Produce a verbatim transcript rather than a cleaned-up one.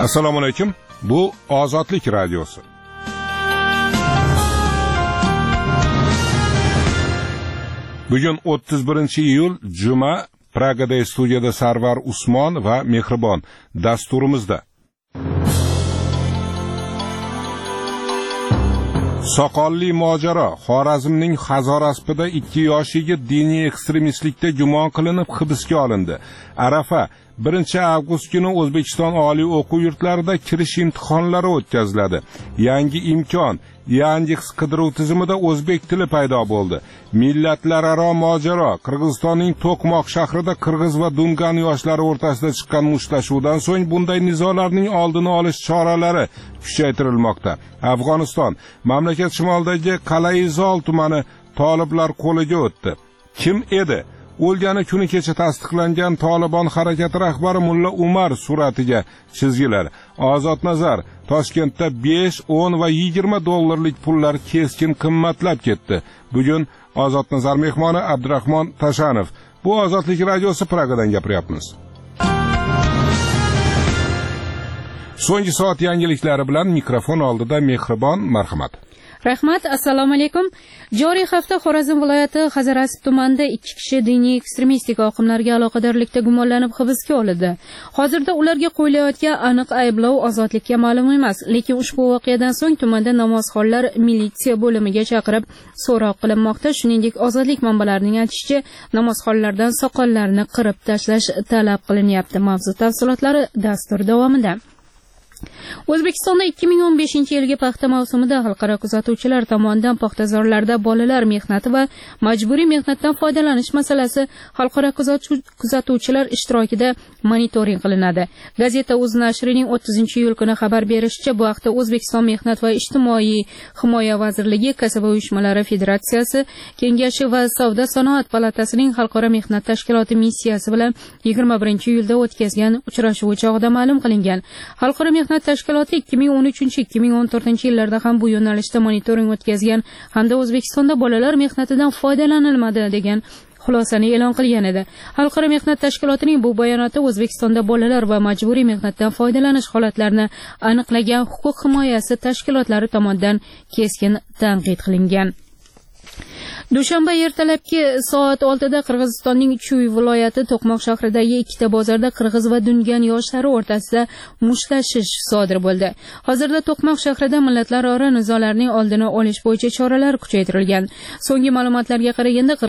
Assalomu alaykum. Bu Ozodlik radiosi. Bugun o'ttiz birinchi iyul juma, Pragada studiyada Sarvar Usmon va Mehribon dasturimizda. Soqolli mojaro. Xorazmning Xazoraspida ikki yosh yigit diniy ekstremistlikda gumon qilinib hibsga olindi. Arafa birinchi avgust kuni O'zbekiston oliy o'quv yurtlarida kirish imtihonlari o'tkaziladi. Yangi imkon, Yandex qidiruv tizimida o'zbek tili paydo bo'ldi. Millatlararo mojaro. Qirg'izistonning To'qmoq shahrida qirg'iz va dungan yoshlari o'rtasida chiqqan mushtlashuvdan so'ng bunday nizolarning oldini olish choralari kuchaytirilmoqda. Afg'oniston mamlakat shimolidagi Qalayizol tumani toliblar qo'liga o'tdi. Kim edi? O'lgani kuni kecha tasdiqlangan Tolibon harakati rahbari Mulla Umar suratiga chizgilar. Ozod nazar. Toshkentda besh, o'n va yigirma dollarlik pullar keskin qimmatlab ketdi. Bugun Ozod nazar mehmoni Abdurahmon Tashanov. Bu Ozodlik radiosi Pragadan gapiryapmiz. So'nggi soat yangiliklari bilan mikrofon oldida Mehribon, marhamat. Rahmat, assalomu alaykum. Joriy hafta Xorazm viloyati Xazoraspd tumanida ikki kishi diniy ekstremistik oqimlarga aloqadorlikda gumonlanib hibsga olindi. Hozirda ularga qo'yilayotgan aniq ayblov ozodlikka ma'lum emas, lekin ushbu voqeadan so'ng tumanda namozxonlar militsiya bo'limiga chaqirib so'roq qilinmoqda. Shuningdek, ozodlik manbalarining aytishicha, namozxonlardan soqollarni qirib tashlash talab qilinyapti. Mavzu tafsilotlari dastur davomida. O'zbekistonda ikki ming o'n beshinchi yilgi paxta mavsumida xalqaro kuzatuvchilar tomonidan paxtazorlarda bolalar mehnati va majburiy mehnatdan foydalanish masalasi xalqaro kuzatuvchilar ishtirokida monitoring qilinadi. Gazeta Uz nashrining o'ttizinchi iyul kuni xabar berishicha, bu haqda O'zbekiston Mehnat va ijtimoiy himoya vazirligi, Kasaba uyushmalari federatsiyasi, Kengashi va Savdo sanoat palatasining xalqaro mehnat tashkiloti missiyasi bilan yigirma birinchi iyulda o'tkazgan uchrashuv chog'ida ma'lum qilingan. Xalqaro mehnat tashkiloti ikki ming o'n uchinchi ikki ming o'n to'rtinchi yillarda ham bu yo'nalishda monitoring o'tkazgan hamda O'zbekistonda bolalar mehnatidan foydalanilmadi degan xulosani e'lon qilgan edi. Xalqaro mehnat tashkilotining bu bayonoti O'zbekistonda bolalar va majburiy mehnatdan foydalanish holatlarini aniqlagan huquq himoyasi tashkilotlari tomonidan keskin tanqid qilingan. Dushanba ertalabki soat oltida Qirg'izistonning Chuy viloyati To'qmoq shahridagi ikkita bozorda qirg'iz va dungan yoshlari o'rtasida mushtlashish sodir bo'ldi. Hozirda To'qmoq shahrida millatlararo nizolarning oldini olish bo'yicha choralar kuchaytirilgan. So'nggi ma'lumotlarga qaraganda